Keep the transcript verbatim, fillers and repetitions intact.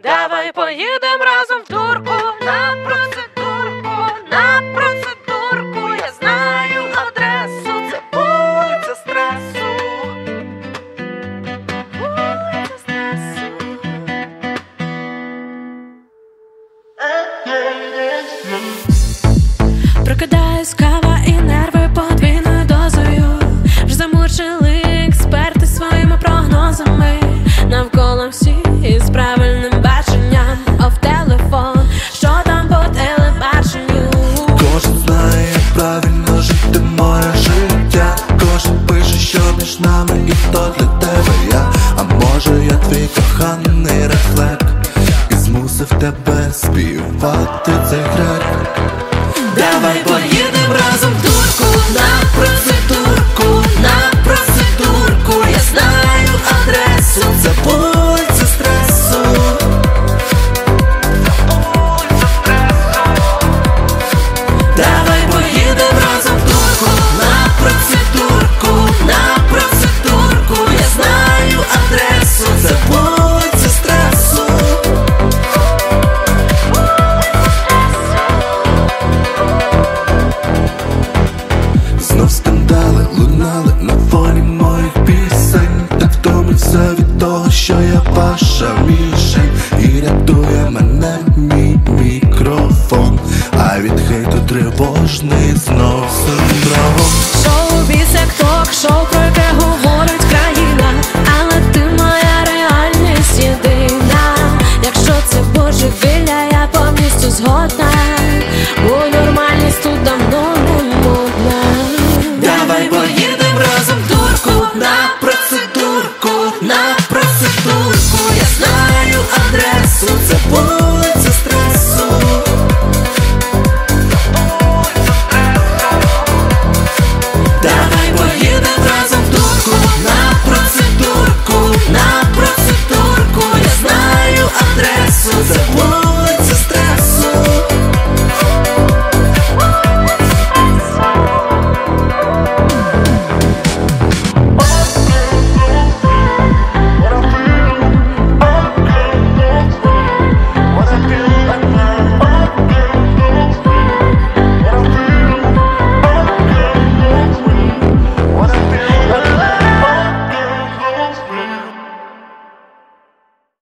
Давай поїдем разом в турку на процедурку, на процедурку. Я знаю адресу, це вулиця стресу, вулиця стресу. Прокидаюсь, кава і нерви подвійною дозою. Вже замучили експерти своїми прогнозами. Навколо всі із правильним баченням, а в телефон, що там по телебаченню. Кожен знає, як правильно жити моє життя. Кожен пише, що між нами і хто для тебе я. А може я твій коханий рефлект і змусив тебе співати цей трек. Давай поїдем разом в турку на процедурку, на процедурку. Я знаю адресу, Це вулиця стресу. давай поїдем разом в турку на процедурку, на процедурку. Я знаю адресу, Це вулиця стресу. Знов скандали лунали на фоні моїх пісень. Так втомився від того, що я ваша мішень. І рятує мене мій мікрофон, а від хейту тривожний знов синдром. шоу-біз як ток-шоу, про яке говорить країна. Але ти моя реальність єдина. Якщо це божевілля, я повністю згодна.